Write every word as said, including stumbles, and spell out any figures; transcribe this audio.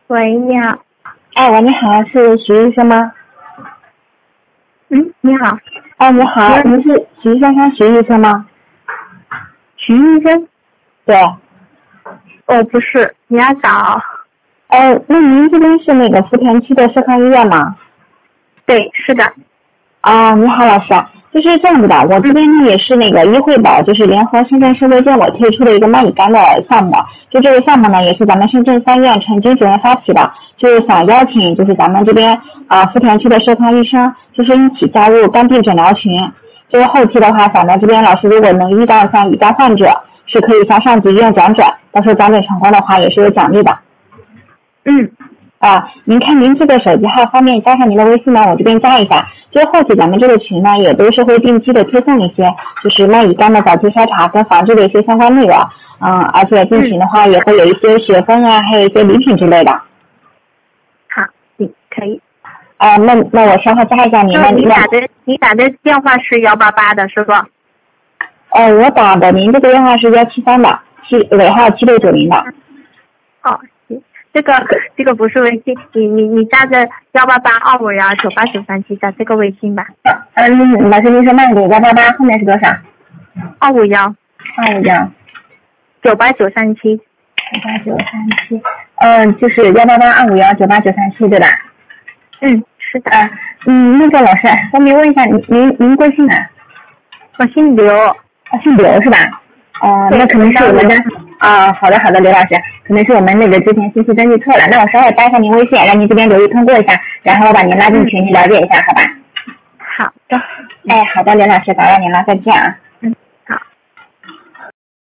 喂，你好。 哎，喂，你好，是徐医生吗？ 嗯，你好。 哎，你好，您是徐先生徐医生吗？ 徐医生？ 对。 哦，不是，你要找？ 呃，那您这边是那个福田区的社康医院吗？ 对，是的。 啊，你好，老师，就是这样子的，我这边呢也是那个医惠宝，就是联合深圳市卫健委推出的一个蚂蚁肝的项目，就这个项目呢也是咱们深圳三院陈军主任发起的，就是想邀请就是咱们这边啊、呃、福田区的社康医生，就是一起加入肝病诊疗群，就是后期的话，咱们这边老师如果能遇到像乙肝患者，是可以向上级医院转诊，到时候转诊成功的话也是有奖励的。 嗯。 啊，您看您这个手机号方便加上您的微信呢，我这边加一下。就是后期咱们这个群呢，也都是会定期的推送一些，就是蚂蚁肝的早期筛查跟防治的一些相关内容。嗯，而且进群的话，也会有一些学分啊，还有一些礼品之类的。 好，嗯，可以。 啊，那那我稍后加一下您。那你打的你打的电话是幺八八的是吧？ 呃，我打的您这个电话是幺七三的，七尾号七六九零的。 哦。这个这个不是微信，你你你加着幺八八二五幺九八九三七的这个微信吧。 嗯，老师您说慢点，幺八八后面是多少？ 二五幺。 二五幺。 九八九三七。 九八九三七。嗯，就是幺八八二五幺九八九三七对吧？ 嗯，是的。 啊，嗯，那个老师，方便问一下您您您贵姓哪？ 我姓刘。 啊，姓刘是吧？哦、呃，那可能是我们的啊，好的好的，刘老师，可能是我们那个之前信息登记错了，那我稍后加一下您微信，让您这边留意通过一下，然后我把您拉进群里了解一下，好吧？ 好的。 哎，好的，刘老师，打扰您了，再见啊。